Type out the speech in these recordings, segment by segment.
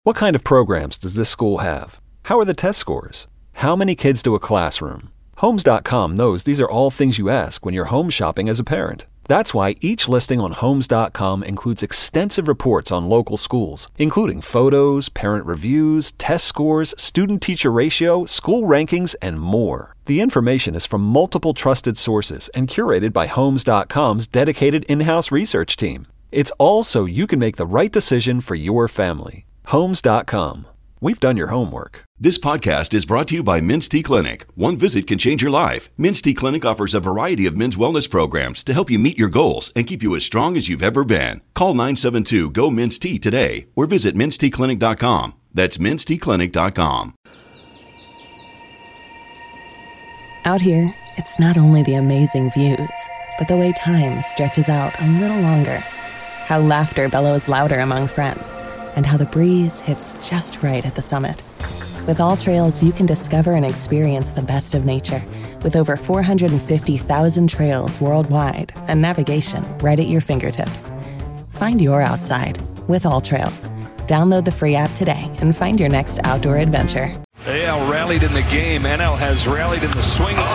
What kind of programs does this school have? How are the test scores? How many kids do a classroom? Homes.com knows these are all things you ask when you're home shopping as a parent. That's why each listing on Homes.com includes extensive reports on local schools, including photos, parent reviews, test scores, student-teacher ratio, school rankings, and more. The information is from multiple trusted sources and curated by Homes.com's dedicated in-house research team. It's all so you can make the right decision for your family. Homes.com. We've done your homework. This podcast is brought to you by Men's T Clinic. One visit can change your life. Men's T Clinic offers a variety of men's wellness programs to help you meet your goals and keep you as strong as you've ever been. Call 972-GO-MEN'S-T today or visit mensteclinic.com. That's mensteclinic.com. Out here, it's not only the amazing views, but the way time stretches out a little longer. How laughter bellows louder among friends, and how the breeze hits just right at the summit. With All Trails, you can discover and experience the best of nature, with over 450,000 trails worldwide and navigation right at your fingertips. Find your outside with All Trails. Download the free app today and find your next outdoor adventure. AL rallied in the game. NL has rallied in the swing. With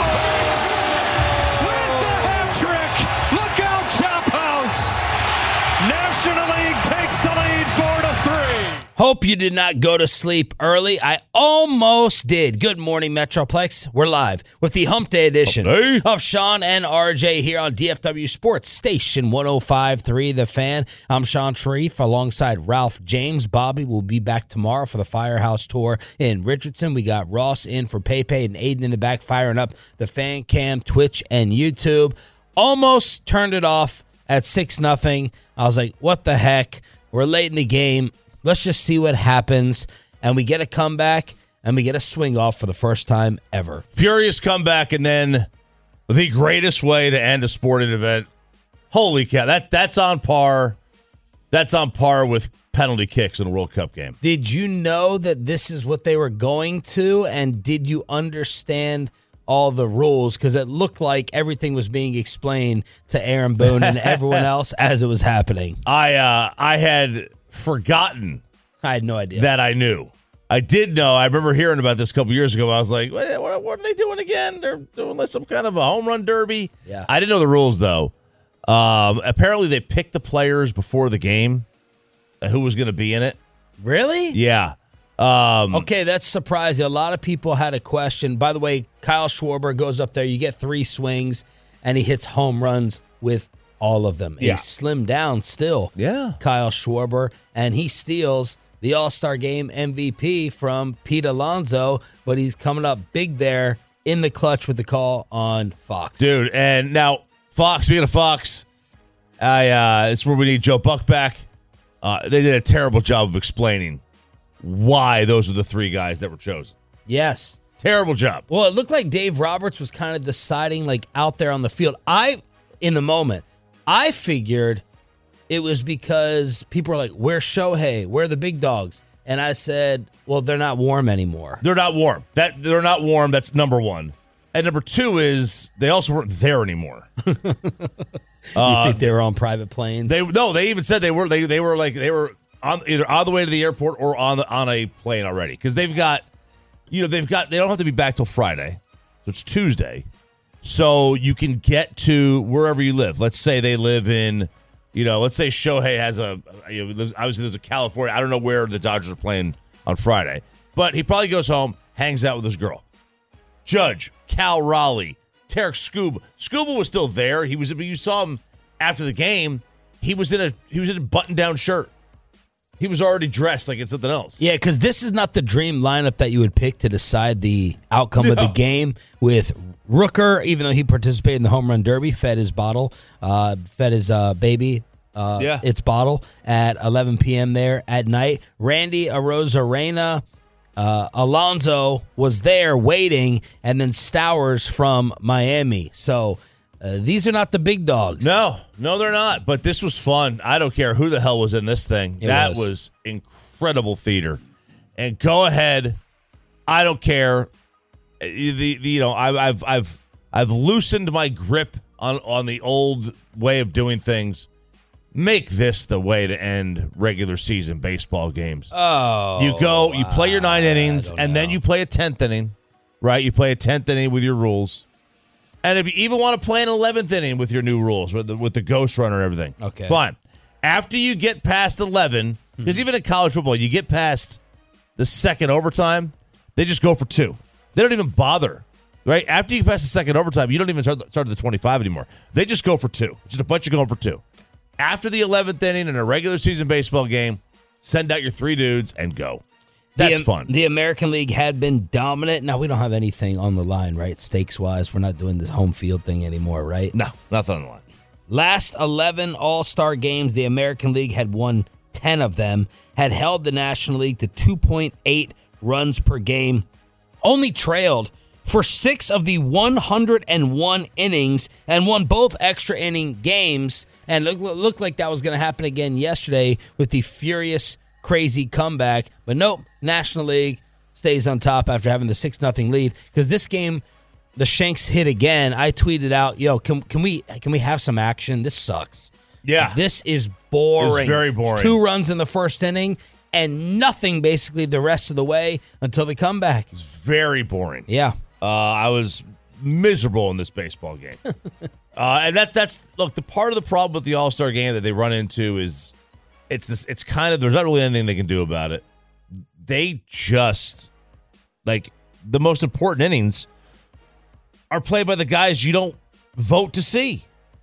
the hat trick! Look out, Chop House! National League takes the lead 4-3. Hope you did not go to sleep early. I almost did. Good morning, Metroplex. We're live with the Hump Day edition of Sean and RJ here on DFW Sports Station 105.3 The Fan. I'm Sean Sharif alongside Ralph James. Bobby will be back tomorrow for the Firehouse Tour in Richardson. We got Ross in for Pepe and Aiden in the back firing up the Fan Cam, Twitch, and YouTube. Almost turned it off at 6-0. I was like, what the heck? We're late in the game. Let's just see what happens. And we get a comeback, and we get a swing off for the first time ever. Furious comeback, and then the greatest way to end a sporting event. Holy cow, that's on par. That's on par with penalty kicks in a World Cup game. Did you know that this is what they were going to, and did you understand all the rules? Because it looked like everything was being explained to Aaron Boone and everyone else as it was happening. I had forgotten. I had no idea that I knew. I did know. I remember hearing about this a couple years ago. I was like, what are they doing again? They're doing like some kind of a home run derby. Yeah. I didn't know the rules, though. Apparently, they picked the players before the game, who was going to be in it. Really? Yeah. Okay, that's surprising. A lot of people had a question. By the way, Kyle Schwarber goes up there. You get 3 swings, and he hits home runs with all of them. Yeah. He's slimmed down still. Yeah. Kyle Schwarber, and he steals the All-Star Game MVP from Pete Alonso, but he's coming up big there in the clutch with the call on Fox. Dude, and now Fox, speaking of Fox, it's where we need Joe Buck back. They did a terrible job of explaining why those were the 3 guys that were chosen. Yes. Terrible job. Well, it looked like Dave Roberts was kind of deciding, like, out there on the field. In the moment, I figured it was because people were like, where's Shohei? Where are the big dogs? And I said, well, they're not warm anymore. They're not warm. They're not warm. That's number 1. And number 2 is they also weren't there anymore. You think they were on private planes? They even said they were on either on the way to the airport or on a plane already, because they don't have to be back till Friday. So it's Tuesday. So you can get to wherever you live. Let's say they live in, let's say Shohei has obviously there's a California. I don't know where the Dodgers are playing on Friday, but he probably goes home, hangs out with his girl. Judge, Cal Raleigh, Tarek Scuba. Scuba was still there. You saw him after the game. He was in a button-down shirt. He was already dressed like it's something else. Yeah, because this is not the dream lineup that you would pick to decide the outcome of the game. With Rooker, even though he participated in the home run derby, fed his baby its bottle at 11 p.m. there at night. Randy Arozarena, Alonso was there waiting, and then Stowers from Miami. So these are not the big dogs. No, they're not. But this was fun. I don't care who the hell was in this thing. That was incredible theater. And go ahead. I don't care. I've loosened my grip on the old way of doing things. Make this the way to end regular season baseball games. Oh. You play your 9 innings, and then you play a 10th inning, right? You play a 10th inning with your rules. And if you even want to play an 11th inning with your new rules, with the ghost runner and everything, okay, fine. After you get past 11, because even in college football, you get past the second overtime, they just go for 2. They don't even bother, right? After you pass the second overtime, you don't even start at the 25 anymore. They just go for 2. Just a bunch of going for 2. After the 11th inning in a regular season baseball game, send out your 3 dudes and go. That's fun. The American League had been dominant. Now, we don't have anything on the line, right? Stakes-wise, we're not doing this home field thing anymore, right? No, nothing on the line. Last 11 All-Star games, the American League had won 10 of them, had held the National League to 2.8 runs per game, only trailed for 6 of the 101 innings and won both extra inning games. And looked like that was going to happen again yesterday with the furious, crazy comeback. But nope, National League stays on top after having the 6-0 lead. Because this game, the Shanks hit again. I tweeted out, "Yo, can we have some action? This sucks." Yeah. This is boring. It's very boring. 2 runs in the first inning and nothing basically the rest of the way until the comeback. It's very boring. Yeah. I was miserable in this baseball game. And that's look, the part of the problem with the All-Star game that they run into is it's kind of, there's not really anything they can do about it. They just, like, the most important innings are played by the guys you don't vote to see.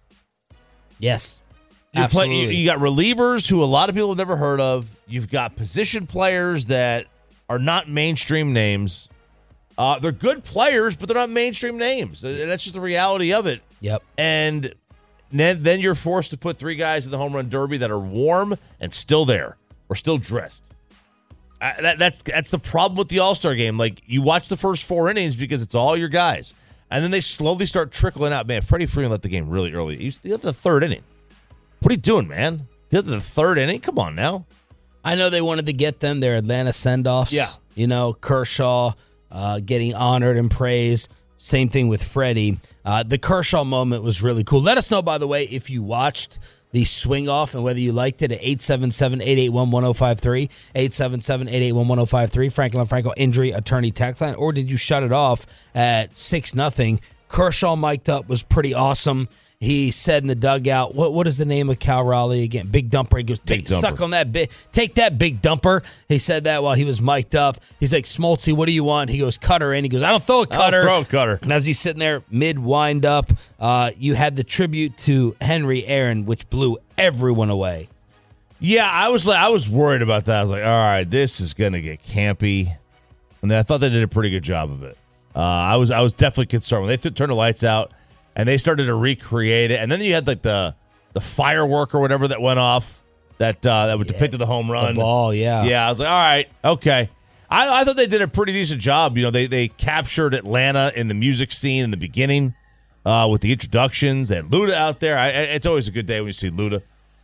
Yes. Absolutely. You got relievers who a lot of people have never heard of. You've got position players that are not mainstream names. They're good players, but they're not mainstream names. And that's just the reality of it. Yep. And then you're forced to put 3 guys in the home run derby that are warm and still there or still dressed. That's the problem with the All-Star game. Like, you watch the first 4 innings because it's all your guys. And then they slowly start trickling out. Man, Freddie Freeman left the game really early. He left the 3rd inning. What are you doing, man? He left the 3rd inning? Come on now. I know they wanted to get them their Atlanta send-offs. Yeah. You know, Kershaw getting honored and praised. Same thing with Freddie. The Kershaw moment was really cool. Let us know, by the way, if you watched the swing-off and whether you liked it at 877-881-1053, 877-881-1053, Franklin Franco Injury Attorney Tax Line, or did you shut it off at 6-0? Kershaw mic'd up, was pretty awesome. He said in the dugout, what is the name of Cal Raleigh again? Big Dumper. He goes, suck on that take that, Big Dumper. He said that while he was mic'd up. He's like, Smoltzy, what do you want? He goes, cutter in. He goes, I don't throw a cutter. I'll throw a cutter. And as he's sitting there mid-wind up, you had the tribute to Henry Aaron, which blew everyone away. Yeah, I was worried about that. I was like, all right, this is going to get campy. And then I thought they did a pretty good job of it. I was definitely concerned. When they turned the lights out, and they started to recreate it. And then you had like the firework or whatever that went off that would depict the home run. The ball, yeah. Yeah, I was like, all right, okay. I thought they did a pretty decent job. You know, they captured Atlanta in the music scene in the beginning with the introductions. And Luda out there. It's always a good day when you see Luda.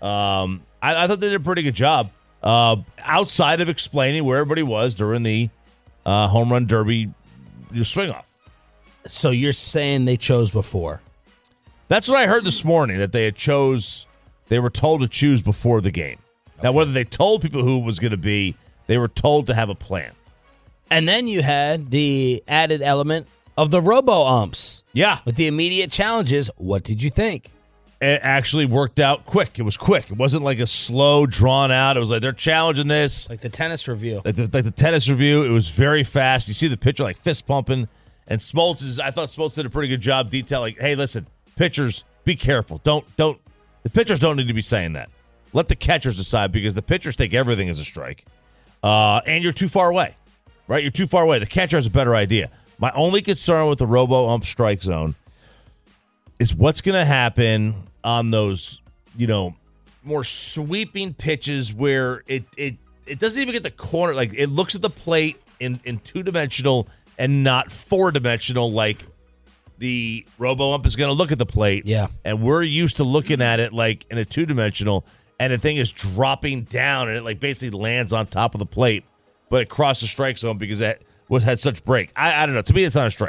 I thought they did a pretty good job outside of explaining where everybody was during the home run derby swing off. So you're saying they chose before? That's what I heard this morning, that they were told to choose before the game. Okay. Now, whether they told people who it was going to be, they were told to have a plan. And then you had the added element of the robo-umps. Yeah. With the immediate challenges. What did you think? It actually worked out quick. It was quick. It wasn't like a slow, drawn out. It was like they're challenging this. Like the tennis review. Like the tennis review. It was very fast. You see the pitcher like fist pumping. And I thought Smoltz did a pretty good job detailing, hey, listen, pitchers, be careful. The pitchers don't need to be saying that. Let the catchers decide, because the pitchers think everything is a strike. And you're too far away, right? You're too far away. The catcher has a better idea. My only concern with the robo-ump strike zone is what's going to happen on those, more sweeping pitches where it doesn't even get the corner. Like, it looks at the plate in two-dimensional and not 4-dimensional, like the robo-ump is going to look at the plate. Yeah. And we're used to looking at it like in a 2-dimensional, and the thing is dropping down, and it like basically lands on top of the plate, but it crossed the strike zone because it had such break. I don't know. To me, it's not a strike.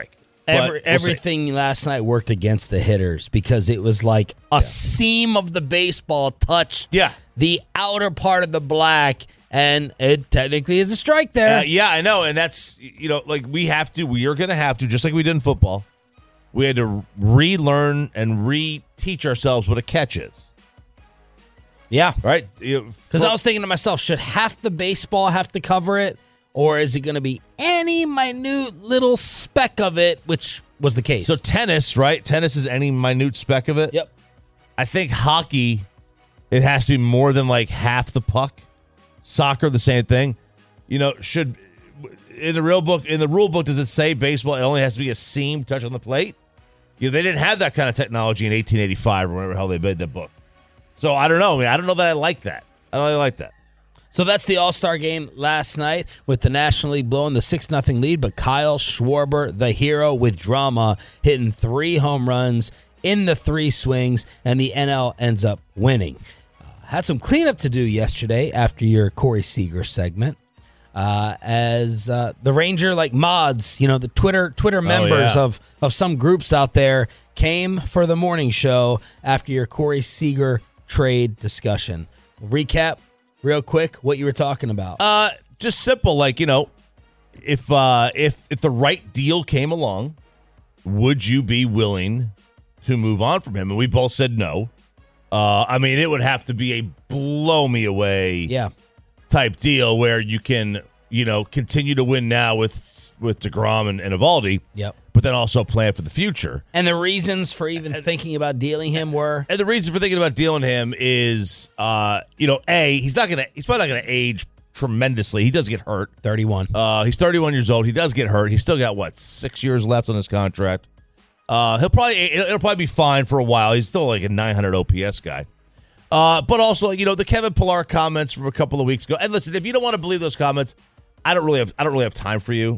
Everything last night worked against the hitters because it was like a seam of the baseball touched the outer part of the black, and it technically is a strike there. I know, and that's, like we are going to have to, just like we did in football, we had to relearn and reteach ourselves what a catch is. Yeah. Right? Because I was thinking to myself, should half the baseball have to cover it? Or is it going to be any minute little speck of it, which was the case? So tennis, right? Tennis is any minute speck of it? Yep. I think hockey, it has to be more than like half the puck. Soccer, the same thing. Should in the rule book, does it say baseball, it only has to be a seam touch on the plate? They didn't have that kind of technology in 1885 or whatever the hell they made that book. So I don't know. I don't know that I like that. I don't really like that. So that's the All-Star game last night with the National League blowing the 6-0 lead, but Kyle Schwarber, the hero with drama, hitting 3 home runs in the 3 swings, and the NL ends up winning. Had some cleanup to do yesterday after your Corey Seager segment. As the Ranger mods, the Twitter members of some groups out there came for the morning show after your Corey Seager trade discussion. Recap real quick what you were talking about. Just simple, if the right deal came along, would you be willing to move on from him? And we both said no. It would have to be a blow me away type deal where you can, continue to win now with DeGrom and Eovaldi. Yep. But then also plan for the future. And the reasons for even thinking about dealing him were? And the reason for thinking about dealing him is, he's probably not gonna age tremendously. He does get hurt. 31. He's 31 years old. He does get hurt. He's still got 6 years left on his contract. It'll probably be fine for a while. He's still like a 900 OPS guy. But also, the Kevin Pillar comments from a couple of weeks ago. And listen, if you don't want to believe those comments, I don't really have time for you.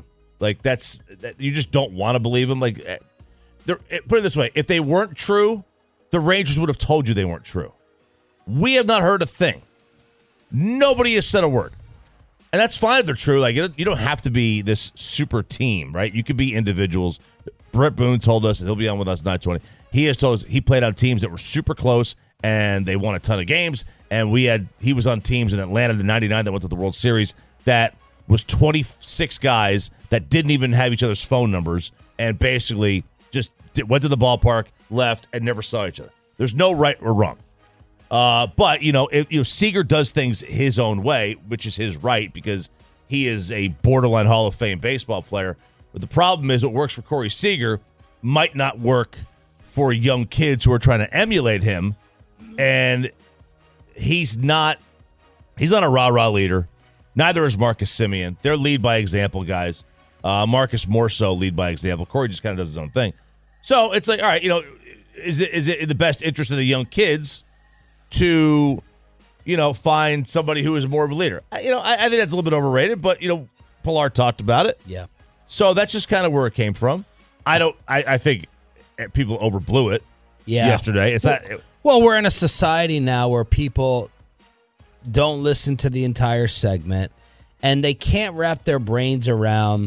You just don't want to believe them. Put it this way: if they weren't true, the Rangers would have told you they weren't true. We have not heard a thing. Nobody has said a word, and that's fine if they're true. You don't have to be this super team, right? You could be individuals. Brett Boone told us, and he'll be on with us 9:20. He has told us he played on teams that were super close and they won a ton of games. And he was on teams in Atlanta in '99 that went to the World Series that was 26 guys that didn't even have each other's phone numbers and basically just went to the ballpark, left, and never saw each other. There's no right or wrong. But if Seager does things his own way, which is his right because he is a borderline Hall of Fame baseball player. But the problem is what works for Corey Seager might not work for young kids who are trying to emulate him. And he's not a rah-rah leader. Neither is Marcus Semien. They're lead by example guys. Marcus more so lead by example. Corey just kind of does his own thing. So it's all right, is it in the best interest of the young kids to, find somebody who is more of a leader? I think that's a little bit overrated, but, Pillar talked about it. Yeah. So that's just kind of where it came from. I think people overblew it yesterday. Well, we're in a society now where people don't listen to the entire segment, and they can't wrap their brains around,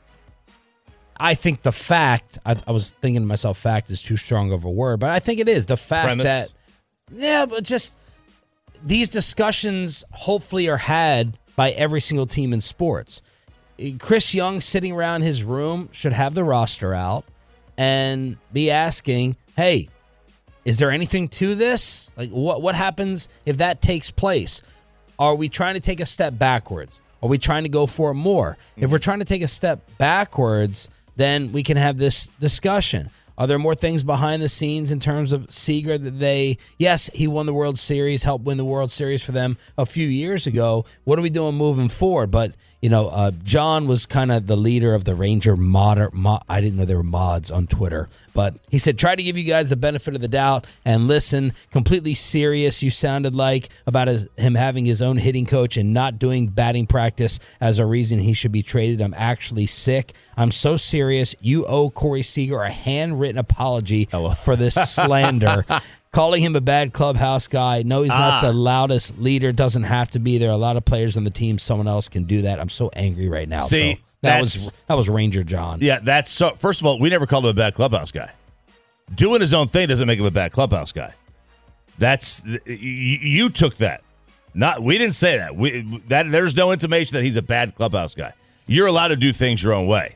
I think the fact, I was thinking to myself, fact is too strong of a word, but I think it is. The fact that, but just these discussions hopefully are had by every single team in sports. Chris Young sitting around his room should have the roster out and be asking, hey, is there anything to this? What happens if that takes place? Are we trying to take a step backwards? Are we trying to go for more? If we're trying to take a step backwards, then we can have this discussion. Are there more things behind the scenes in terms of Seager that yes, he won the World Series, helped win the World Series for them a few years ago. What are we doing moving forward? But, John was kind of the leader of the Ranger I didn't know there were mods on Twitter, but he said, try to give you guys the benefit of the doubt and listen. Completely serious, you sounded like, about him having his own hitting coach and not doing batting practice as a reason he should be traded. I'm actually sick. I'm so serious. You owe Corey Seager a handwritten apology for this slander. Calling him a bad clubhouse guy. No, he's not the loudest leader. Doesn't have to be. There are a lot of players on the team. Someone else can do that. I'm so angry right now. See, That was Ranger John. Yeah, that's so. First of all, we never called him a bad clubhouse guy. Doing his own thing doesn't make him a bad clubhouse guy. That's you took that. We didn't say that. There's no intimation that he's a bad clubhouse guy. You're allowed to do things your own way.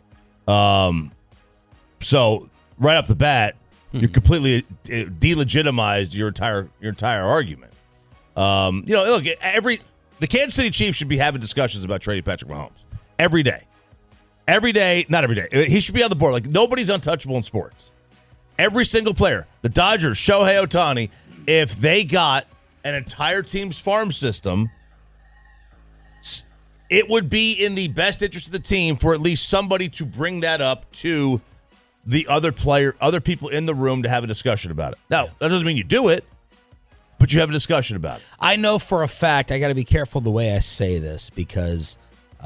So right off the bat, you're completely delegitimized your entire argument. Look, the Kansas City Chiefs should be having discussions about trading Patrick Mahomes every day. Every day, not every day. He should be on the board. Like, nobody's untouchable in sports. Every single player, the Dodgers, Shohei Ohtani, if they got an entire team's farm system, it would be in the best interest of the team for at least somebody to bring that up to the other people in the room to have a discussion about it. Now, that doesn't mean you do it, but you have a discussion about it. I know for a fact, I got to be careful the way I say this because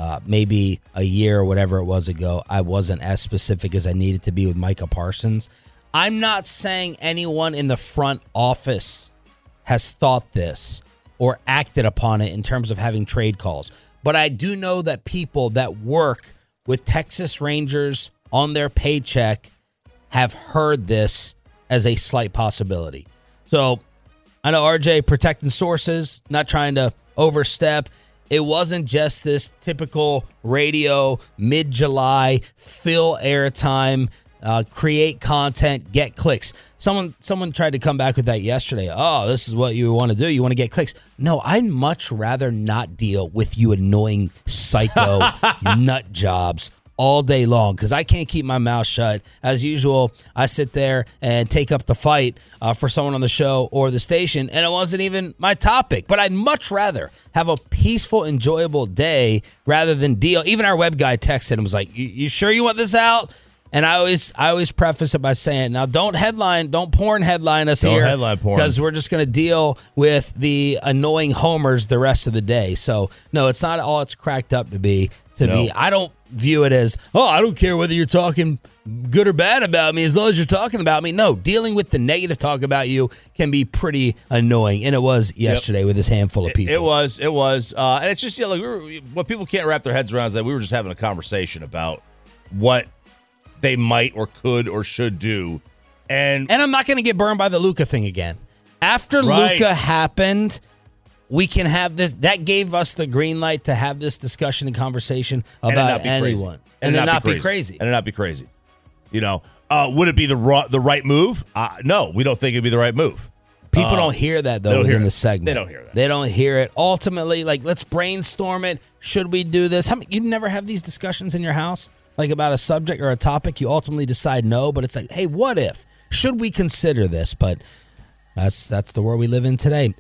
maybe a year or whatever it was ago, I wasn't as specific as I needed to be with Micah Parsons. I'm not saying anyone in the front office has thought this or acted upon it in terms of having trade calls. But I do know that people that work with Texas Rangers on their paycheck have heard this as a slight possibility. So I know RJ protecting sources, not trying to overstep. It wasn't just this typical radio mid-July, fill airtime, create content, get clicks. Someone tried to come back with that yesterday. Oh, this is what you want to do. You want to get clicks. No, I'd much rather not deal with you annoying psycho nut jobs all day long because I can't keep my mouth shut. As usual, I sit there and take up the fight for someone on the show or the station, and it wasn't even my topic. But I'd much rather have a peaceful, enjoyable day rather than deal. Even our web guy texted and was like, you sure you want this out? And I always preface it by saying, now don't porn headline us here. Don't headline porn. Because we're just going to deal with the annoying homers the rest of the day. So, no, it's not all it's cracked up to be. I don't view it as, I don't care whether you're talking good or bad about me as long as you're talking about me. No, dealing with the negative talk about you can be pretty annoying. And it was yesterday with this handful of people. It was. And it's just, what people can't wrap their heads around is that we were just having a conversation about what they might or could or should do. And I'm not going to get burned by the Luka thing again. After Luka happened, we can have this. That gave us the green light to have this discussion and conversation about anyone. And then not be crazy. And not be crazy. Would it be the right move? No, we don't think it'd be the right move. People don't hear that, though, within the segment. They don't hear that. They don't hear it. Ultimately, let's brainstorm it. Should we do this? You never have these discussions in your house? Like about a subject or a topic, you ultimately decide no, but it's like, hey, what if? Should we consider this? But that's the world we live in today.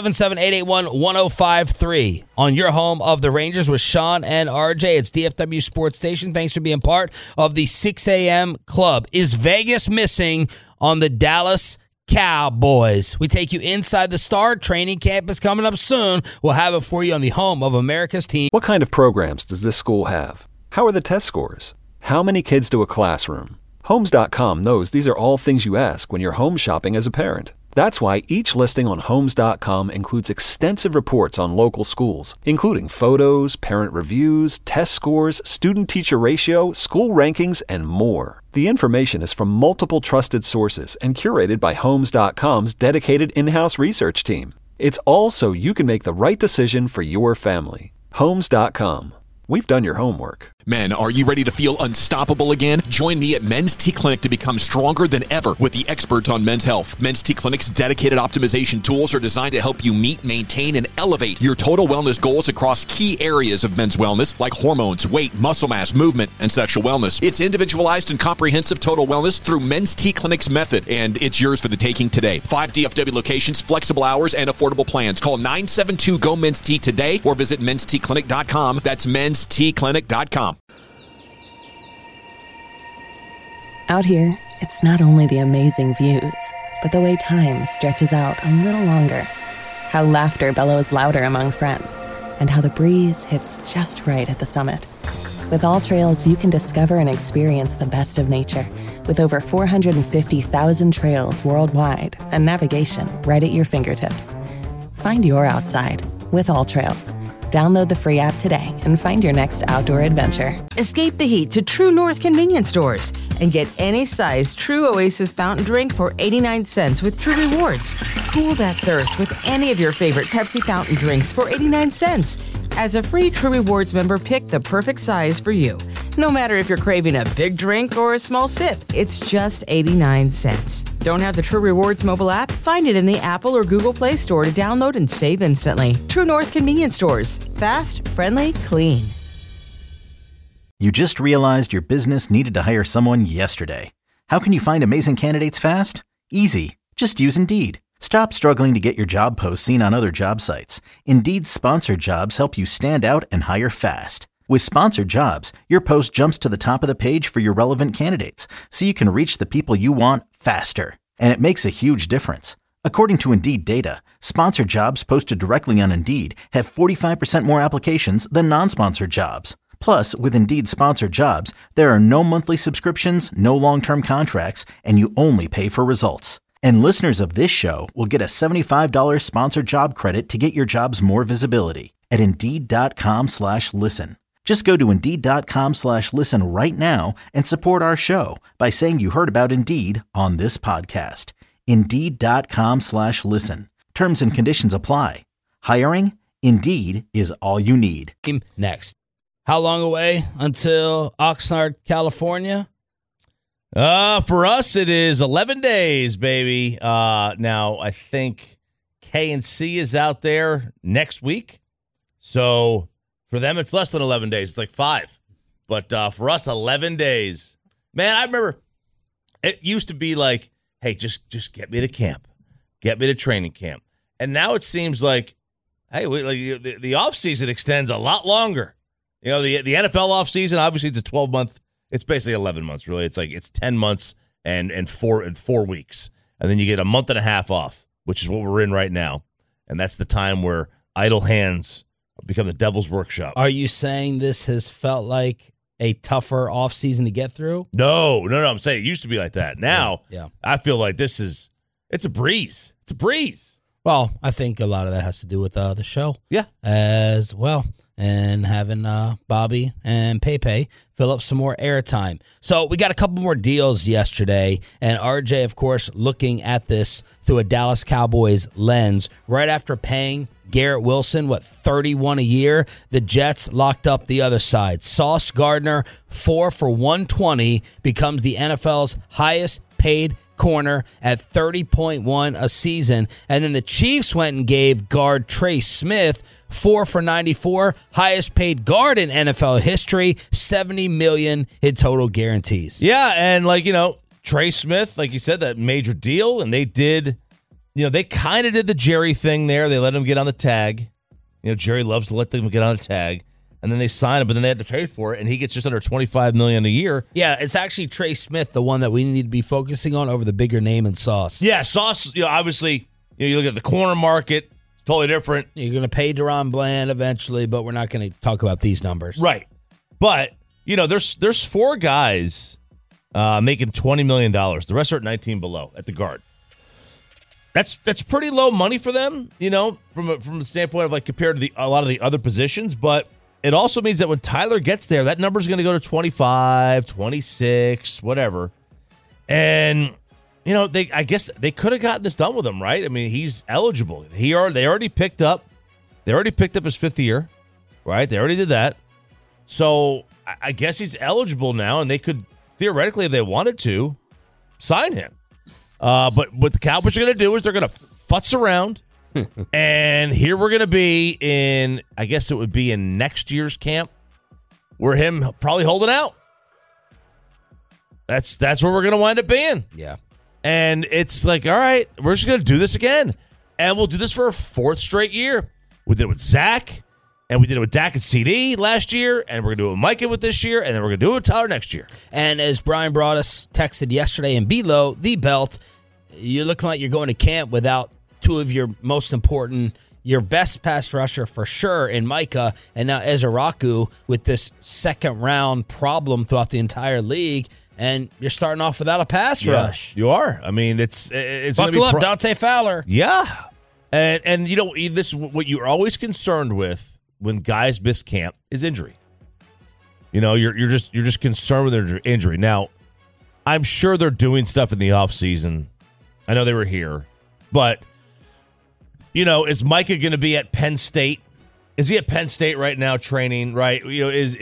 877-881-1053 on your home of the Rangers with Sean and RJ. It's DFW Sports Station. Thanks for being part of the 6 a.m. club. Is Vegas missing on the Dallas Cowboys? We take you inside the Star. Training camp is coming up soon. We'll have it for you on the home of America's team. What kind of programs does this school have? How are the test scores? How many kids do a classroom? Homes.com knows these are all things you ask when you're home shopping as a parent. That's why each listing on Homes.com includes extensive reports on local schools, including photos, parent reviews, test scores, student-teacher ratio, school rankings, and more. The information is from multiple trusted sources and curated by Homes.com's dedicated in-house research team. It's all so you can make the right decision for your family. Homes.com. We've done your homework. Men, are you ready to feel unstoppable again? Join me at Men's T Clinic to become stronger than ever with the experts on men's health. Men's T Clinic's dedicated optimization tools are designed to help you meet, maintain, and elevate your total wellness goals across key areas of men's wellness like hormones, weight, muscle mass, movement, and sexual wellness. It's individualized and comprehensive total wellness through Men's T Clinic's method, and it's yours for the taking today. 5 DFW locations, flexible hours, and affordable plans. Call 972-GO-MEN'S-T today or visit menstclinic.com. That's menstclinic.com. Out here, it's not only the amazing views, but the way time stretches out a little longer. How laughter bellows louder among friends, and how the breeze hits just right at the summit. With All Trails, you can discover and experience the best of nature, with over 450,000 trails worldwide and navigation right at your fingertips. Find your outside with All Trails. Download the free app today and find your next outdoor adventure. Escape the heat to True North convenience stores and get any size True Oasis fountain drink for 89 cents with True Rewards. Cool that thirst with any of your favorite Pepsi fountain drinks for 89 cents. As a free True Rewards member, pick the perfect size for you. No matter if you're craving a big drink or a small sip, it's just 89 cents. Don't have the True Rewards mobile app? Find it in the Apple or Google Play Store to download and save instantly. True North convenience stores. Fast, friendly, clean. You just realized your business needed to hire someone yesterday. How can you find amazing candidates fast? Easy. Just use Indeed. Stop struggling to get your job posts seen on other job sites. Indeed's sponsored jobs help you stand out and hire fast. With sponsored jobs, your post jumps to the top of the page for your relevant candidates, so you can reach the people you want faster. And it makes a huge difference. According to Indeed data, sponsored jobs posted directly on Indeed have 45% more applications than non-sponsored jobs. Plus, with Indeed sponsored jobs, there are no monthly subscriptions, no long-term contracts, and you only pay for results. And listeners of this show will get a $75 sponsored job credit to get your jobs more visibility at Indeed.com/listen. Just go to Indeed.com/listen right now and support our show by saying you heard about Indeed on this podcast. Indeed.com/listen. Terms and conditions apply. Hiring? Indeed is all you need. Next. How long away until Oxnard, California? For us, it is 11 days, baby. Now, I think KNC is out there next week. So for them, it's less than 11 days. It's like 5. But for us, 11 days. Man, I remember it used to be like, hey, just get me to camp. Get me to training camp. And now it seems like, hey, the offseason extends a lot longer. You know, the NFL offseason, obviously, it's a 12-month. It's basically 11 months, really. It's like it's 10 months and 4 weeks. And then you get a month and a half off, which is what we're in right now. And that's the time where idle hands become the devil's workshop. Are you saying this has felt like a tougher offseason to get through? No. I'm saying it used to be like that. Now, yeah. I feel like it's a breeze. It's a breeze. Well, I think a lot of that has to do with the show. Yeah. As well. And having Bobby and Pepe fill up some more airtime. So we got a couple more deals yesterday, and RJ, of course, looking at this through a Dallas Cowboys lens. Right after paying Garrett Wilson, $31 a year, the Jets locked up the other side. Sauce Gardner, 4 for $120, becomes the NFL's highest paid corner at $30.1 a season. And then the Chiefs went and gave guard Trey Smith 4 for $94, highest paid guard in NFL history, $70 million in total guarantees. Yeah, and Trey Smith, like you said, that major deal, and they did, they kind of did the Jerry thing there. They let him get on the tag. Jerry loves to let them get on the tag. And then they sign him, but then they had to pay for it, and he gets just under $25 million a year. Yeah, it's actually Trey Smith, the one that we need to be focusing on over the bigger name and Sauce. Yeah, Sauce, obviously, you look at the corner market, it's totally different. You're going to pay Deron Bland eventually, but we're not going to talk about these numbers. Right. But, there's 4 guys making $20 million. The rest are at 19 below at the guard. That's pretty low money for them, from the standpoint of compared to a lot of the other positions, but it also means that when Tyler gets there, that number's going to go to 25, 26, whatever. And, I guess they could have gotten this done with him, right? I mean, he's eligible. They already picked up his 5th year, right? They already did that. So I guess he's eligible now, and they could, theoretically, if they wanted to, sign him. But what the Cowboys are going to do is they're going to futz around. And here we're going to be in, I guess it would be in next year's camp, where him probably holding out. That's where we're going to wind up being. Yeah. And it's like, all right, we're just going to do this again. And we'll do this for a 4th straight year. We did it with Zach, and we did it with Dak and CD last year, and we're going to do it with Micah with this year, and then we're going to do it with Tyler next year. And as Brian brought us, texted yesterday in Below, the belt, you're looking like you're going to camp without 2 of your most important, your best pass rusher for sure in Micah, and now Ezeraku with this second-round problem throughout the entire league, and you're starting off without a pass rush. You are. I mean, it's buckle up, Dante Fowler. Yeah, and this is what you're always concerned with when guys miss camp is injury. You know, you're just concerned with their injury. Now, I'm sure they're doing stuff in the offseason. I know they were here, but you know, is Micah going to be at Penn State? Is he at Penn State right now training? Right? You know, is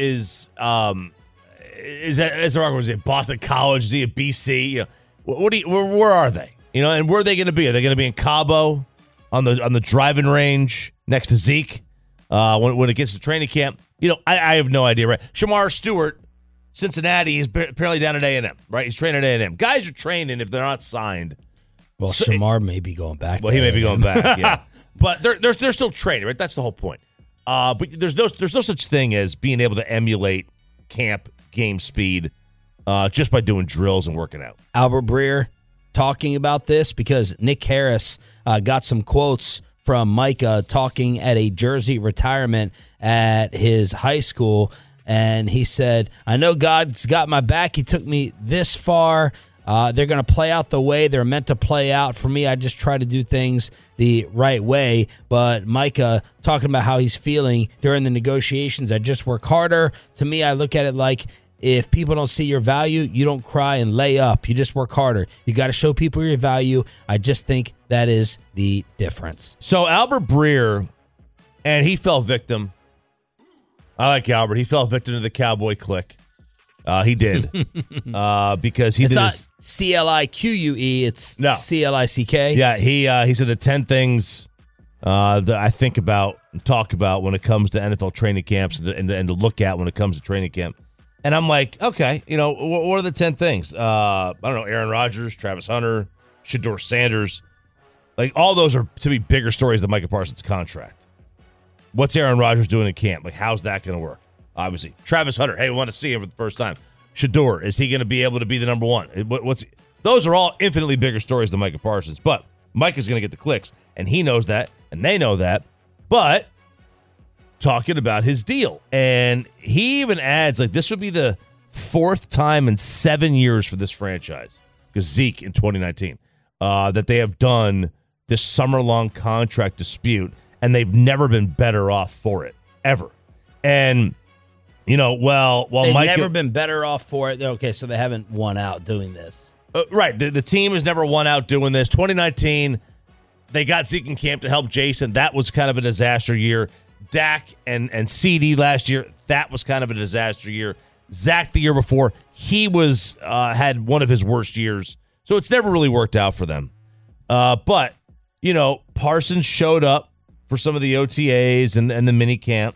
it Boston College? Is he at BC? You know, where are they? You know, and where are they going to be? Are they going to be in Cabo on the driving range next to Zeke when it gets to training camp? You know, I have no idea. Right? Shamar Stewart, Cincinnati, he's apparently down at A&M. Right? He's training at A&M. Guys are training if they're not signed. Well, Shamar may be going back. Well, he may be going back. Yeah, but they're still training. Right? That's the whole point. But there's no such thing as being able to emulate camp game speed just by doing drills and working out. Albert Breer talking about this because Nick Harris got some quotes from Micah talking at a jersey retirement at his high school, and he said, "I know God's got my back. He took me this far. They're going to play out the way they're meant to play out. For me, I just try to do things the right way." But Micah talking about how he's feeling during the negotiations. I just work harder. To me, I look at it like if people don't see your value, you don't cry and lay up. You just work harder. You got to show people your value. I just think that is the difference. So Albert Breer, and he fell victim. I like Albert. He fell victim to the cowboy clique. He did because he it's did. Not CLIQUE. It's no. CLICK. Yeah, he said the 10 things that I think about and talk about when it comes to NFL training camps and to look at when it comes to training camp. And I'm like, okay, you know, what are the 10 things? I don't know, Aaron Rodgers, Travis Hunter, Shedeur Sanders. Like, all those are, to me, bigger stories than Micah Parsons' contract. What's Aaron Rodgers doing in camp? Like, how's that going to work? Obviously. Travis Hunter, hey, we want to see him for the first time. Shedeur, is he going to be able to be the number one? Those are all infinitely bigger stories than Micah Parsons. But Micah's going to get the clicks, and he knows that, and they know that. But talking about his deal. And he even adds, like, this would be the fourth time in 7 years for this franchise, because Zeke in 2019, that they have done this summer-long contract dispute, and they've never been better off for it, ever. And, you know, while they've Micah, never been better off for it. Okay, so they haven't won out doing this. Right. The team has never won out doing this. 2019, they got Zeke in camp to help Jason. That was kind of a disaster year. Dak and CD last year, that was kind of a disaster year. Zach the year before, he was had one of his worst years. So it's never really worked out for them. But, you know, Parsons showed up for some of the OTAs and the mini camp.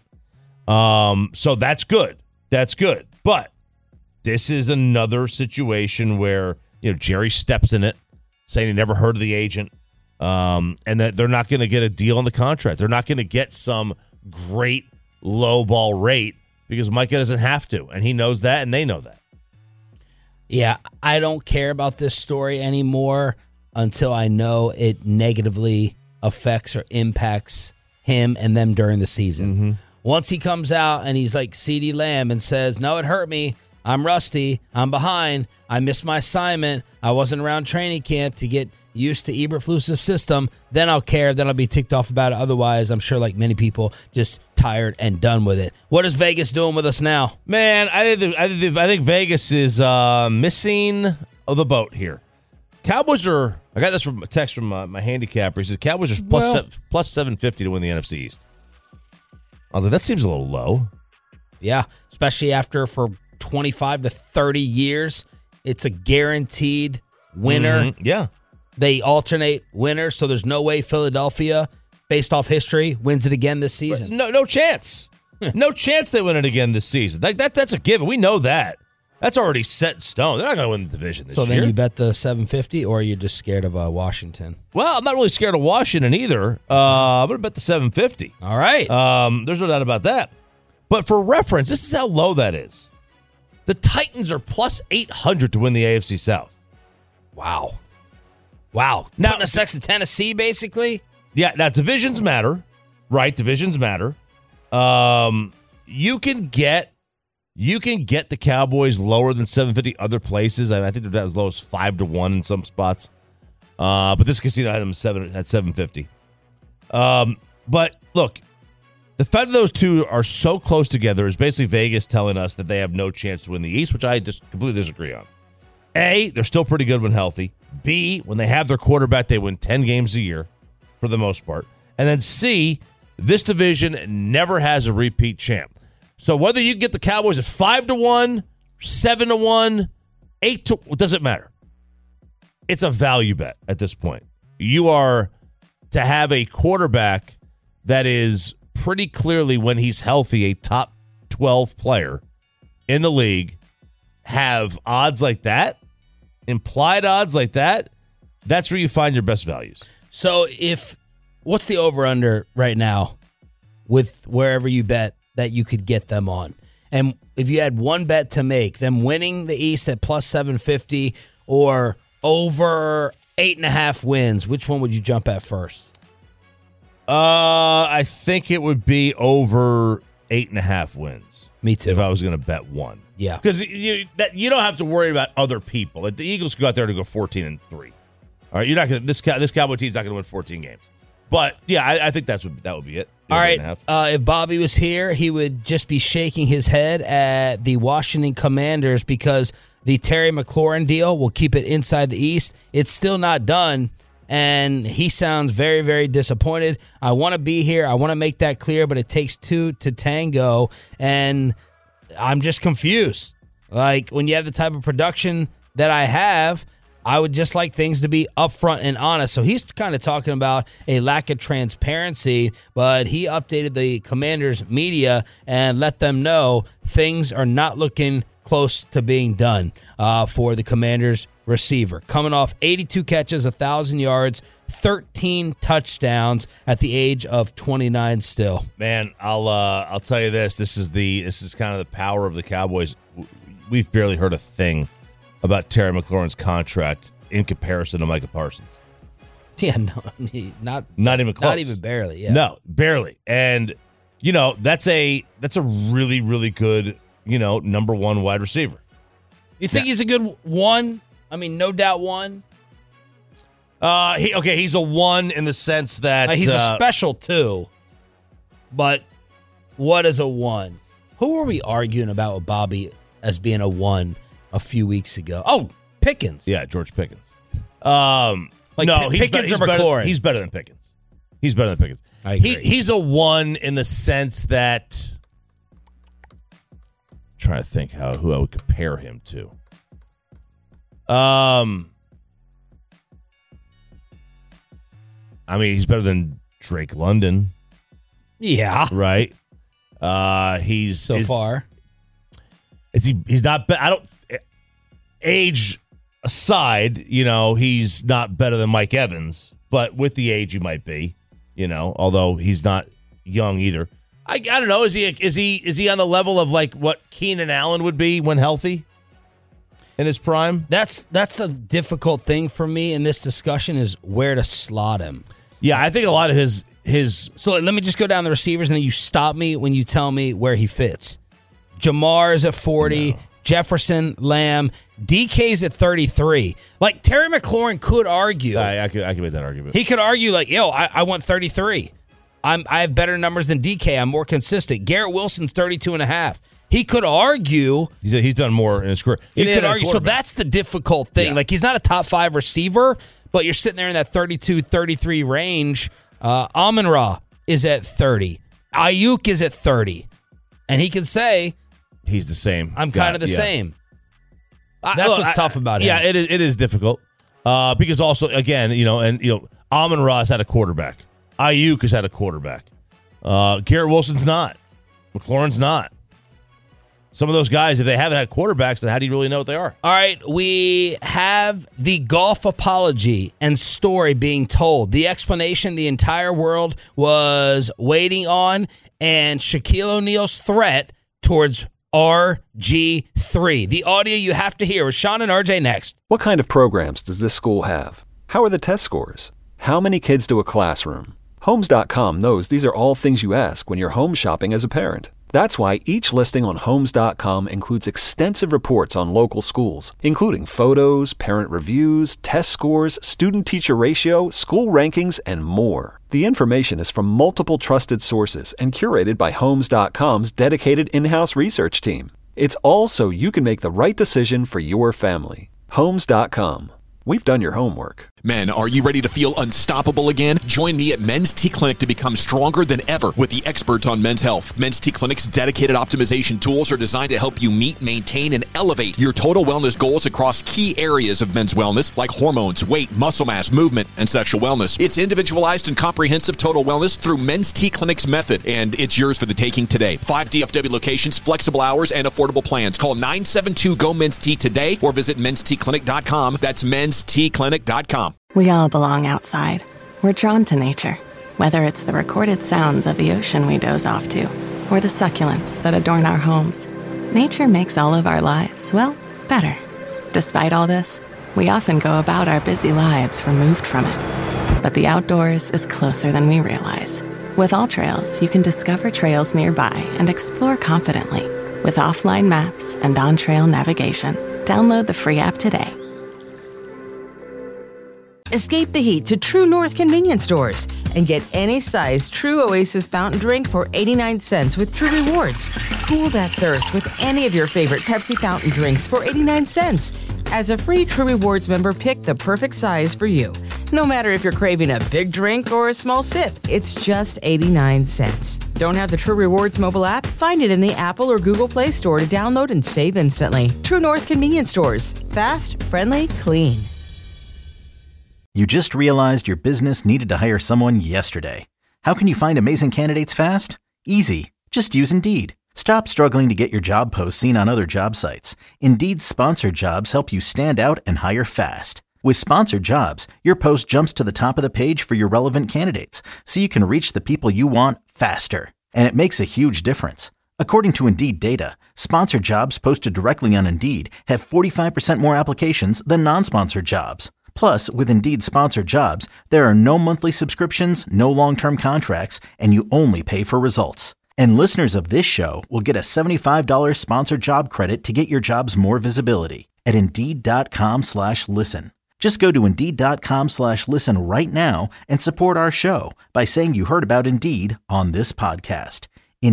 So that's good. That's good. But this is another situation where, you know, Jerry steps in it, saying he never heard of the agent, and that they're not going to get a deal on the contract. They're not going to get some great low ball rate because Micah doesn't have to, and he knows that, and they know that. Yeah, I don't care about this story anymore until I know it negatively affects or impacts him and them during the season. Mm-hmm. Once he comes out and he's like CeeDee Lamb and says, no, it hurt me. I'm rusty. I'm behind. I missed my assignment. I wasn't around training camp to get used to Eberflus's system. Then I'll care. Then I'll be ticked off about it. Otherwise, I'm sure like many people, just tired and done with it. What is Vegas doing with us now? Man, I think Vegas is missing the boat here. Cowboys are, I got this from a text from my handicapper. He says Cowboys are plus 750 to win the NFC East. I was like, that seems a little low. Yeah, especially after for 25 to 30 years, it's a guaranteed winner. Mm-hmm. Yeah. They alternate winners, so there's no way Philadelphia, based off history, wins it again this season. No chance. No chance they win it again this season. That's a given. We know that. That's already set in stone. They're not going to win the division this year. So then you bet the 750, or are you just scared of Washington? Well, I'm not really scared of Washington either. I'm going to bet the 750. All right. There's no doubt about that. But for reference, this is how low that is. The Titans are plus 800 to win the AFC South. Wow. Now, putting us next to Tennessee, basically? Yeah, now divisions matter, right? Divisions matter. You can get the Cowboys lower than 750 other places. I think they're as low as 5-1 in some spots. But this casino had them at 750. But look, The fact that those two are so close together is basically Vegas telling us that they have no chance to win the East, which I just completely disagree on. A, they're still pretty good when healthy. B, when they have their quarterback, they win 10 games a year for the most part. And then C, this division never has a repeat champ. So whether you get the Cowboys at 5-1, 7-1, 8-, it doesn't matter. It's a value bet at this point. You are to have a quarterback that is pretty clearly, when he's healthy, a top 12 player in the league, have odds like that, implied odds like that. That's where you find your best values. So what's the over-under right now with wherever you bet that you could get them on? And if you had one bet to make, them winning the East at plus 750 or over 8.5 wins, which one would you jump at first? I think it would be over 8.5 wins. Me too. If I was going to bet one. Yeah. Because you don't have to worry about other people. Like the Eagles go out there to go 14-3. All right, you're not going to. This Cowboy team's not going to win 14 games. But yeah, I think that would be it. All right. If Bobby was here, he would just be shaking his head at the Washington Commanders because the Terry McLaurin deal will keep it inside the East. It's still not done, and he sounds very, very disappointed. I want to be here. I want to make that clear, but it takes two to tango, and I'm just confused. Like, when you have the type of production that I have, I would just like things to be upfront and honest. So he's kind of talking about a lack of transparency, but he updated the Commanders media and let them know things are not looking close to being done for the Commanders receiver. Coming off 82 catches, 1,000 yards, 13 touchdowns at the age of 29 still. Man, I'll tell you this. This is kind of the power of the Cowboys. We've barely heard a thing about Terry McLaurin's contract in comparison to Micah Parsons. Yeah, no, not even close. Not even barely. Yeah, no, barely. And that's a really, really good number one wide receiver. You think he's a good one? I mean, no doubt one. He's a one in the sense that he's a special two. But what is a one? Who were we arguing about with Bobby as being a one a few weeks ago? Oh, Pickens. Yeah, George Pickens. Pickens or McLaurin? He's better than Pickens. He's better than Pickens. I agree. He's a one in the sense that I'm trying to think who I would compare him to. I mean, he's better than Drake London. Yeah. Right. He's far. He's not. I don't. Age aside, he's not better than Mike Evans, but with the age, he might be. Although he's not young either. I don't know. Is he on the level of like what Keenan Allen would be when healthy in his prime? That's a difficult thing for me in this discussion is where to slot him. Yeah, I think a lot of his. So let me just go down the receivers, and then you stop me when you tell me where he fits. Jamar is at 40. No. Jefferson, Lamb, DK's at 33. Like, Terry McLaurin could argue. I can make that argument. He could argue, like, I want 33. I have better numbers than DK. I'm more consistent. Garrett Wilson's 32.5. He could argue. He's done more in his career. He could argue. So that's the difficult thing. Yeah. Like, he's not a top 5 receiver, but you're sitting there in that 32, 33 range. Amon-Ra is at 30. Ayuk is at 30. And he can say, he's the same. I'm kind of the same. That's what's tough about him. Yeah, it is difficult. Because also, again, Amon-Ra has had a quarterback. Ayuk has had a quarterback. Garrett Wilson's not. McLaurin's not. Some of those guys, if they haven't had quarterbacks, then how do you really know what they are? All right, we have the golf apology and story being told. The explanation the entire world was waiting on, and Shaquille O'Neal's threat towards RG3. The audio you have to hear with Sean and RJ next. What kind of programs does this school have? How are the test scores? How many kids do a classroom? Homes.com knows these are all things you ask when you're home shopping as a parent. That's why each listing on Homes.com includes extensive reports on local schools, including photos, parent reviews, test scores, student-teacher ratio, school rankings, and more. The information is from multiple trusted sources and curated by Homes.com's dedicated in-house research team. It's all so you can make the right decision for your family. Homes.com. We've done your homework. Men, are you ready to feel unstoppable again? Join me at Men's T Clinic to become stronger than ever with the experts on men's health. Men's T Clinic's dedicated optimization tools are designed to help you meet, maintain, and elevate your total wellness goals across key areas of men's wellness like hormones, weight, muscle mass, movement, and sexual wellness. It's individualized and comprehensive total wellness through Men's T Clinic's method, and it's yours for the taking today. 5 DFW locations, flexible hours, and affordable plans. Call 972-GO-MEN'S-T today or visit menstclinic.com. That's menstclinic.com. We all belong outside. We're drawn to nature, whether it's the recorded sounds of the ocean we doze off to, or the succulents that adorn our homes. Nature makes all of our lives, well, better. Despite all this, we often go about our busy lives removed from it. But the outdoors is closer than we realize. With AllTrails, you can discover trails nearby and explore confidently. With offline maps and on-trail navigation, download the free app today. Escape the heat to True North convenience stores and get any size True Oasis fountain drink for 89 cents with True Rewards. Cool that thirst with any of your favorite Pepsi fountain drinks for 89 cents. As a free True Rewards member, pick the perfect size for you. No matter if you're craving a big drink or a small sip, it's just 89 cents. Don't have the True Rewards mobile app? Find it in the Apple or Google Play Store to download and save instantly. True North convenience stores. Fast, friendly, clean. You just realized your business needed to hire someone yesterday. How can you find amazing candidates fast? Easy. Just use Indeed. Stop struggling to get your job posts seen on other job sites. Indeed's sponsored jobs help you stand out and hire fast. With sponsored jobs, your post jumps to the top of the page for your relevant candidates, so you can reach the people you want faster. And it makes a huge difference. According to Indeed data, sponsored jobs posted directly on Indeed have 45% more applications than non-sponsored jobs. Plus, with Indeed sponsored jobs, there are no monthly subscriptions, no long-term contracts, and you only pay for results. And listeners of this show will get a $75 sponsored job credit to get your jobs more visibility at Indeed.com/listen. Just go to Indeed.com/listen right now and support our show by saying you heard about Indeed on this podcast.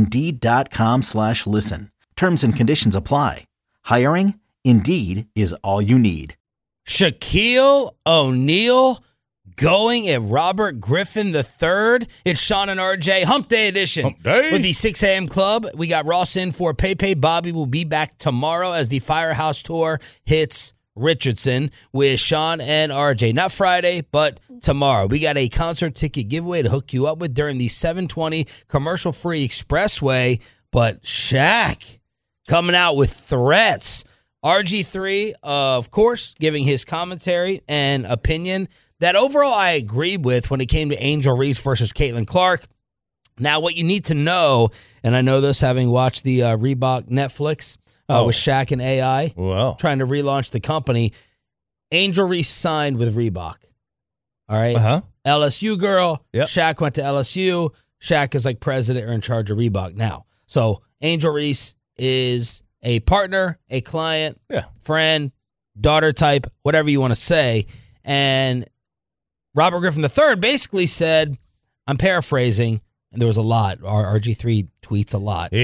Indeed.com/listen. Terms and conditions apply. Hiring? Indeed is all you need. Shaquille O'Neal going at Robert Griffin III. It's Sean and RJ Hump Day edition. Hump Day. With the 6 a.m. club. We got Ross in for Pepe. Bobby will be back tomorrow as the Firehouse Tour hits Richardson with Sean and RJ. Not Friday, but tomorrow. We got a concert ticket giveaway to hook you up with during the 720 commercial-free expressway. But Shaq coming out with threats. RG3, of course, giving his commentary and opinion that overall I agree with when it came to Angel Reese versus Caitlin Clark. Now, what you need to know, and I know this having watched the Reebok Netflix with Shaq and AI, trying to relaunch the company, Angel Reese signed with Reebok. All right? LSU girl. Yep. Shaq went to LSU. Shaq is like president or in charge of Reebok now. So Angel Reese is a partner, a client, friend, daughter type, whatever you want to say. And Robert Griffin III basically said, I'm paraphrasing, and there was a lot. RG3 tweets a lot.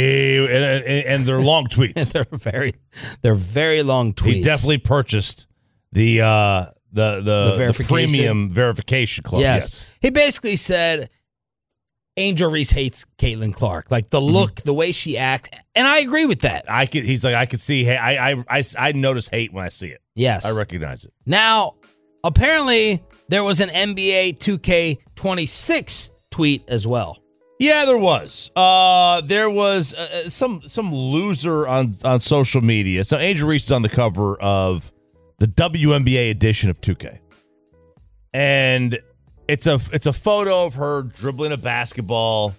And they're long tweets. they're very long tweets. He definitely purchased the premium verification club. Yes. He basically said Angel Reese hates Caitlin Clark. Like the look, the way she acts. And I agree with that. He's like, I could see, hey, I notice hate when I see it. Yes. I recognize it. Now, apparently, there was an NBA 2K26 tweet as well. Yeah, there was. There was some loser on social media. So Angel Reese is on the cover of the WNBA edition of 2K. And it's a photo of her dribbling a basketball.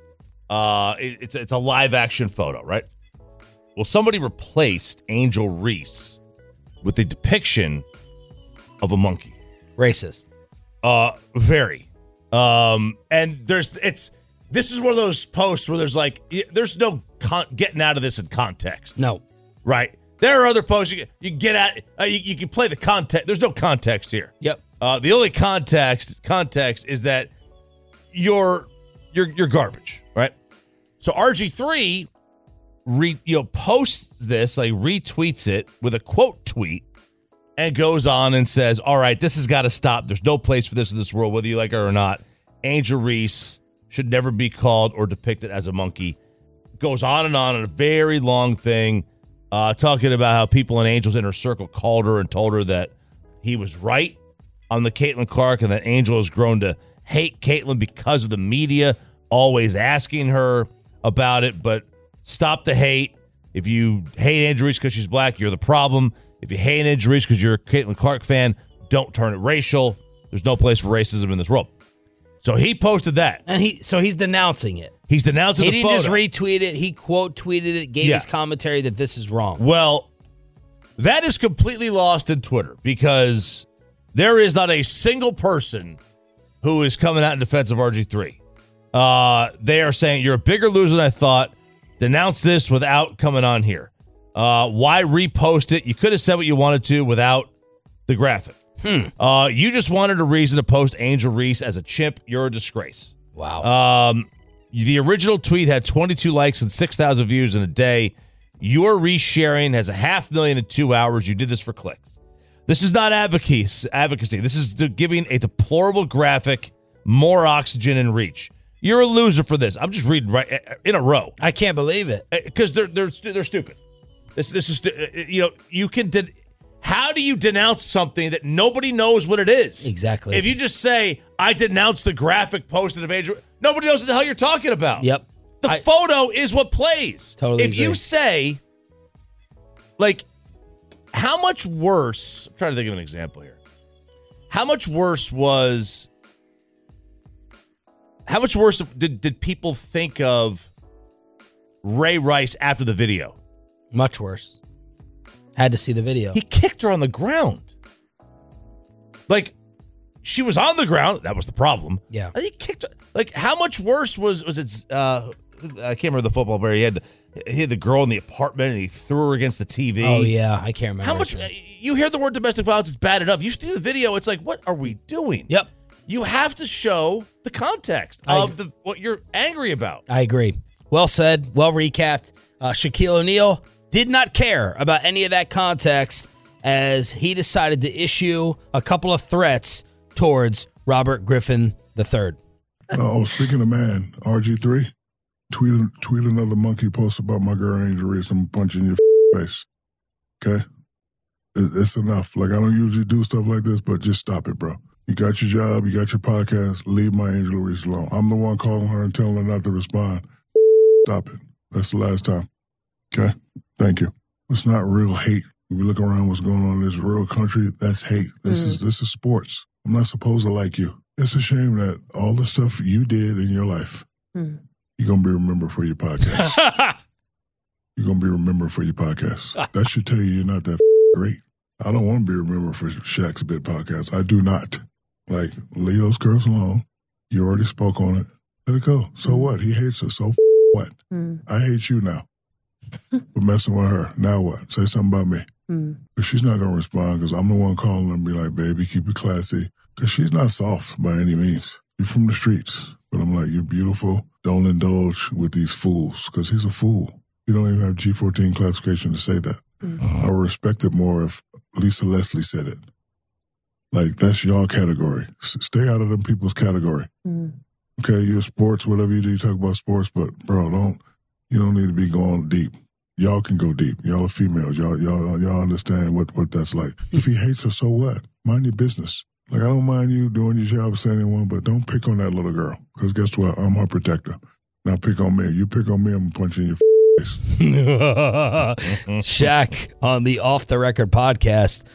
It's a live action photo, right? Well, somebody replaced Angel Reese with a depiction of a monkey. Racist. Very. And this is one of those posts where there's no getting out of this in context. No. Right. There are other posts you can get at. You can play the context. There's no context here. Yep. The only context is that you're garbage, right? So RG3 posts this, like retweets it with a quote tweet, and goes on and says, all right, this has got to stop. There's no place for this in this world, whether you like it or not. Angel Reese should never be called or depicted as a monkey. Goes on in a very long thing, talking about how people in Angel's inner circle called her and told her that he was right on the Caitlin Clark, and that Angel has grown to hate Caitlin because of the media always asking her about it. But stop the hate. If you hate Angel Reese because she's black, you're the problem. If you hate Angel Reese because you're a Caitlin Clark fan, don't turn it racial. There's no place for racism in this world. So he posted that. And he's denouncing it. He's denouncing the photo. He didn't just retweet it. He quote tweeted it, gave his commentary that this is wrong. Well, that is completely lost in Twitter because there is not a single person who is coming out in defense of RG3. They are saying, you're a bigger loser than I thought. Denounce this without coming on here. Why repost it? You could have said what you wanted to without the graphic. You just wanted a reason to post Angel Reese as a chimp. You're a disgrace. Wow. The original tweet had 22 likes and 6,000 views in a day. Your resharing has 500,000 in 2 hours. You did this for clicks. This is not advocacy. This is giving a deplorable graphic more oxygen and reach. You're a loser for this. I'm just reading right in a row. I can't believe it because they're stupid. This is you can. How do you denounce something that nobody knows what it is? Exactly. If you just say, I denounce the graphic posted of Angel, nobody knows what the hell you're talking about. Yep. The photo is what plays. Totally If agree. you say, like, how much worse, I'm trying to think of an example here. How much worse did people think of Ray Rice after the video? Much worse. Had to see the video. He kicked her on the ground. Like, she was on the ground. That was the problem. Yeah. And he kicked her. Like, how much worse was it? I can't remember the football player. He had the girl in the apartment and he threw her against the TV. Oh, yeah. I can't remember. How much? You hear the word domestic violence, it's bad enough. You see the video, it's like, what are we doing? Yep. You have to show the context of what you're angry about. I agree. Well said. Well recapped. Shaquille O'Neal did not care about any of that context as he decided to issue a couple of threats towards Robert Griffin III. Speaking of man, RG3, tweet another monkey post about my girl Angel Reese. I'm punching your face. Okay? It's enough. Like, I don't usually do stuff like this, but just stop it, bro. You got your job. You got your podcast. Leave my Angel Reese alone. I'm the one calling her and telling her not to respond. Stop it. That's the last time. Okay? Thank you. It's not real hate. If you look around what's going on in this real country, that's hate. This is sports. I'm not supposed to like you. It's a shame that all the stuff you did in your life, you're going to be remembered for your podcast. You're going to be remembered for your podcast. That should tell you you're not that great. I don't want to be remembered for Shaq's Bit podcast. I do not. Like, leave those girls alone. You already spoke on it. Let it go. So what? He hates her. So what? I hate you now. For messing with her. Now what? Say something about me. But she's not going to respond because I'm the one calling her and be like, baby, keep it classy. Because she's not soft by any means. You're from the streets. But I'm like, you're beautiful. Don't indulge with these fools because he's a fool. You don't even have G14 classification to say that. I would respect it more if Lisa Leslie said it. Like, that's your category. Stay out of them people's category. Okay, you're sports, whatever you do, you talk about sports, but, bro, you don't need to be going deep. Y'all can go deep. Y'all are females. Y'all understand what that's like. If he hates her, so what? Mind your business. Like, I don't mind you doing your job as anyone, but don't pick on that little girl. Because guess what? I'm her protector. Now pick on me. You pick on me, I'm punching your face. Shaq on the Off the Record podcast.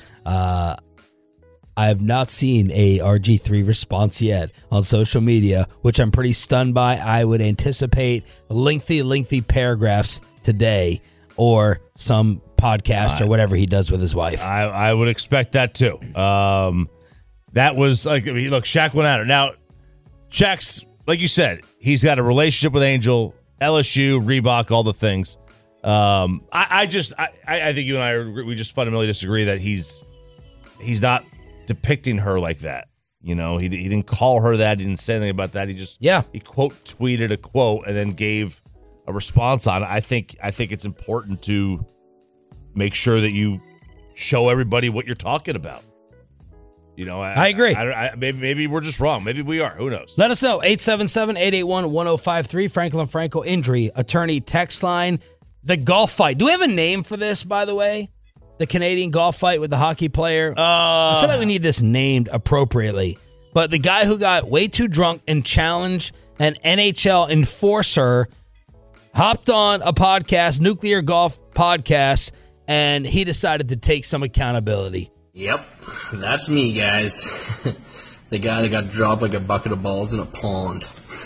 I have not seen a RG3 response yet on social media, which I'm pretty stunned by. I would anticipate lengthy paragraphs today or some podcast or whatever he does with his wife. I would expect that too. That was like, I mean, look, Shaq went at her. Now, Shaq's, like you said, he's got a relationship with Angel, LSU, Reebok, all the things. I think you and I we just fundamentally disagree that he's not depicting her like that. You know, he didn't call her that. He didn't say anything about that. He quote tweeted a quote and then gave a response on it. I think it's important to make sure that you show everybody what you're talking about. You know, I agree. Maybe we're just wrong. Maybe we are. Who knows? Let us know. 877-881-1053. Franklin Franco injury attorney text line. The golf fight. Do we have a name for this, by the way? The Canadian golf fight with the hockey player? I feel like we need this named appropriately. But the guy who got way too drunk and challenged an NHL enforcer hopped on a podcast, Nuclear Golf Podcast, and he decided to take some accountability. Yep, that's me, guys. The guy that got dropped like a bucket of balls in a pond.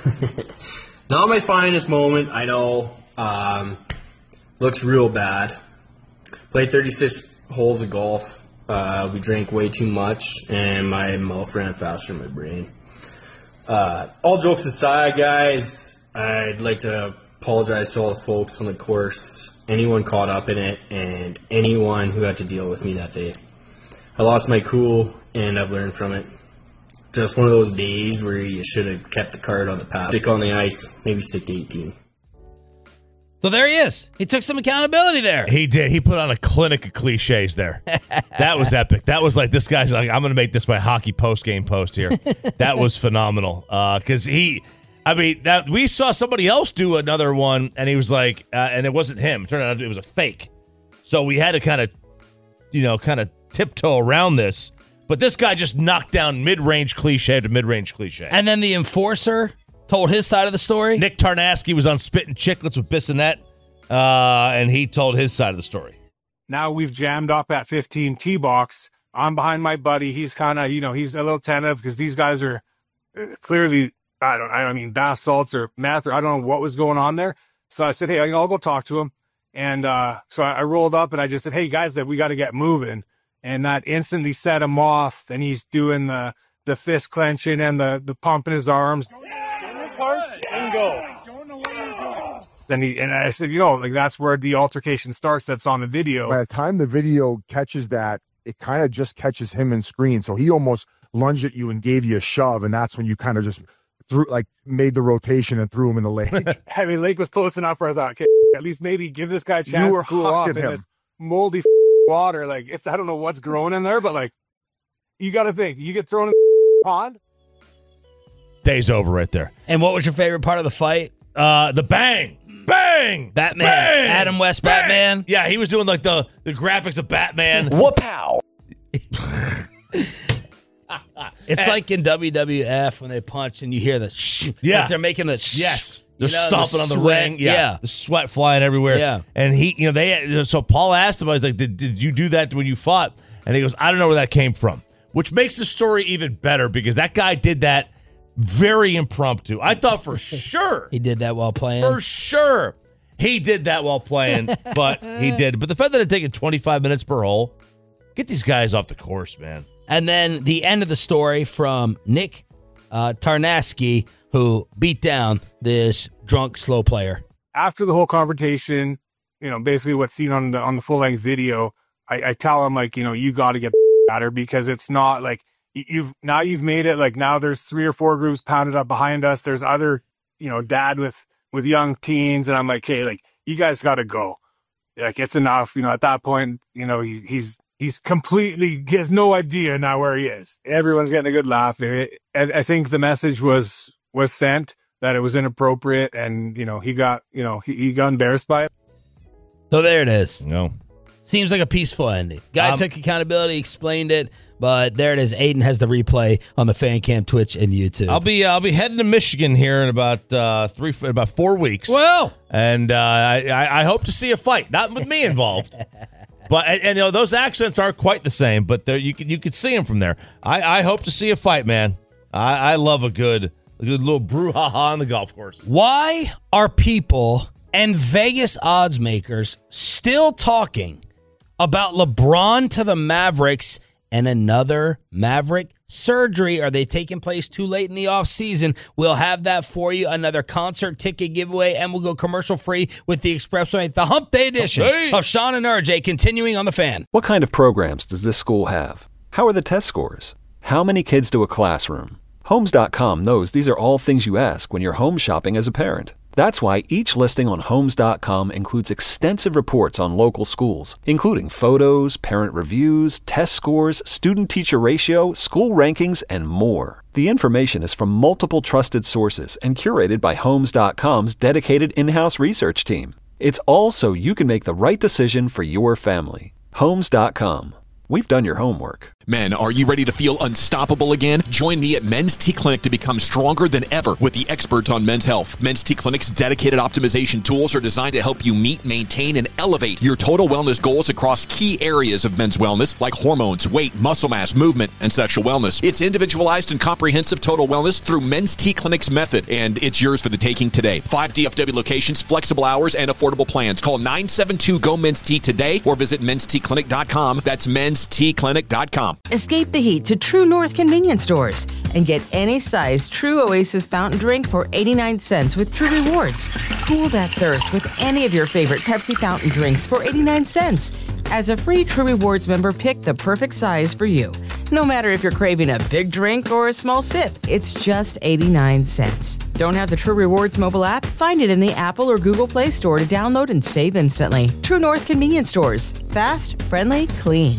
Not my finest moment, I know. Looks real bad. Played 36 holes of golf. We drank way too much, and my mouth ran faster than my brain. All jokes aside, guys, I'd like to apologize to all the folks on the course, anyone caught up in it, and anyone who had to deal with me that day. I lost my cool, and I've learned from it. Just one of those days where you should have kept the card on the path. Stick on the ice, maybe stick to 18. So there he is. He took some accountability there. He did. He put on a clinic of cliches there. That was epic. That was like, this guy's like, I'm going to make this my hockey post-game post here. That was phenomenal. Because we saw somebody else do another one, and he was like, and it wasn't him. It turned out it was a fake. So we had to kind of tiptoe around this. But this guy just knocked down mid-range cliche to mid-range cliche. And then the enforcer told his side of the story. Nick Tarnasky was on Spittin' Chicklets with Bissonnette, and he told his side of the story. Now we've jammed up at 15 tee box. I'm behind my buddy. He's kind of, he's a little tentative because these guys are clearly, bath salts or meth, or I don't know what was going on there. So I said, hey, I'll go talk to him. And so I rolled up and I just said, hey, guys, that we got to get moving. And that instantly set him off. And he's doing the fist clenching and the pump in his arms. And go. And I said, that's where the altercation starts. That's on the video. By the time the video catches that, it kind of just catches him in screen. So he almost lunged at you and gave you a shove. And that's when you kind of just made the rotation and threw him in the lake. I mean, lake was close enough where I thought, okay, at least maybe give this guy a chance to cool off in this moldy water. Like, I don't know what's growing in there, but you got to think, you get thrown in the pond. Day's over right there. And what was your favorite part of the fight? The bang. Bang! Batman. Bang! Adam West Bang! Batman. Yeah, he was doing like the graphics of Batman. Whoop-pow. It's like in WWF when they punch and you hear the shh. Yeah. Like they're making the shh. Yes. They're stomping on the ring. Yeah. The sweat flying everywhere. Yeah. And so Paul asked him, I was like, did you do that when you fought? And he goes, I don't know where that came from. Which makes the story even better because that guy did that very impromptu. I thought for sure. He did that while playing. For sure. He did that while playing, but he did. But the fact that it taken 25 minutes per hole, get these guys off the course, man. And then the end of the story from Nick Tarnasky, who beat down this drunk, slow player. After the whole confrontation, basically what's seen on the full-length video, I tell him, you got to get better because it's not like you've made it. Like now there's 3 or 4 groups pounded up behind us. There's other, dad with young teens. And I'm like, hey, you guys got to go. It's enough. At that point, he's completely, he has no idea now where he is. Everyone's getting a good laugh. I think the message was sent that it was inappropriate and, he got embarrassed by it. So there it is. No. Seems like a peaceful ending. Guy took accountability, explained it, but there it is. Aiden has the replay on the Fan Cam, Twitch, and YouTube. I'll be heading to Michigan here in about 4 weeks. Well, and I hope to see a fight, not with me involved. But and those accents aren't quite the same, but you could see them from there. I hope to see a fight, man. I love a good little brouhaha on the golf course. Why are people and Vegas odds makers still talking about LeBron to the Mavericks and another Maverick surgery? Are they taking place too late in the offseason? We'll have that for you. Another concert ticket giveaway, and we'll go commercial free with the Expressway. The Hump Day edition of Sean and RJ continuing on the Fan. What kind of programs does this school have? How are the test scores? How many kids to a classroom? Homes.com knows these are all things you ask when you're home shopping as a parent. That's why each listing on Homes.com includes extensive reports on local schools, including photos, parent reviews, test scores, student-teacher ratio, school rankings, and more. The information is from multiple trusted sources and curated by Homes.com's dedicated in-house research team. It's all so you can make the right decision for your family. Homes.com. We've done your homework. Men, are you ready to feel unstoppable again? Join me at Men's T Clinic to become stronger than ever with the experts on men's health. Men's T Clinic's dedicated optimization tools are designed to help you meet, maintain, and elevate your total wellness goals across key areas of men's wellness like hormones, weight, muscle mass, movement, and sexual wellness. It's individualized and comprehensive total wellness through Men's T Clinic's method, and it's yours for the taking today. 5 DFW locations, flexible hours, and affordable plans. Call 972-GO-MEN'S-T today or visit menstclinic.com. That's menstclinic.com. Escape the heat to True North convenience stores and get any size True Oasis fountain drink for 89 cents with True Rewards. Cool that thirst with any of your favorite Pepsi fountain drinks for 89 cents. As a free True Rewards member, pick the perfect size for you. No matter if you're craving a big drink or a small sip, it's just 89 cents. Don't have the True Rewards mobile app? Find it in the Apple or Google Play Store to download and save instantly. True North convenience stores. Fast, friendly, clean.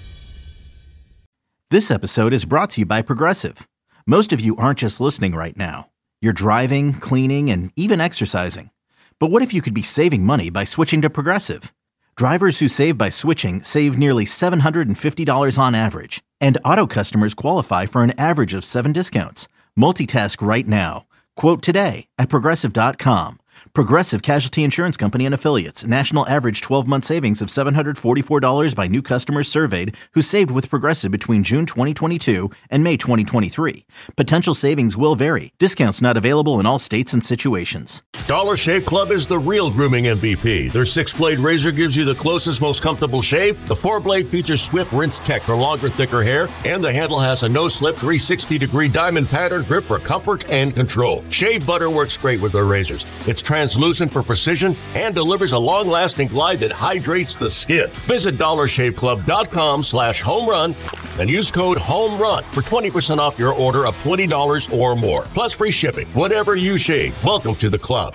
This episode is brought to you by Progressive. Most of you aren't just listening right now. You're driving, cleaning, and even exercising. But what if you could be saving money by switching to Progressive? Drivers who save by switching save nearly $750 on average. And auto customers qualify for an average of 7 discounts. Multitask right now. Quote today at Progressive.com. Progressive Casualty Insurance Company and Affiliates. National average 12-month savings of $744 by new customers surveyed who saved with Progressive between June 2022 and May 2023. Potential savings will vary. Discounts not available in all states and situations. Dollar Shave Club is the real grooming MVP. Their 6-blade razor gives you the closest, most comfortable shave. The 4-blade features swift rinse tech for longer, thicker hair. And the handle has a no-slip 360-degree diamond pattern grip for comfort and control. Shave butter works great with their razors. It's translucent for precision and delivers a long-lasting glide that hydrates the skin. Visit DollarShaveClub.com/homerun and use code HOMERUN for 20% off your order of $20 or more. Plus free shipping. Whatever you shave, welcome to the club.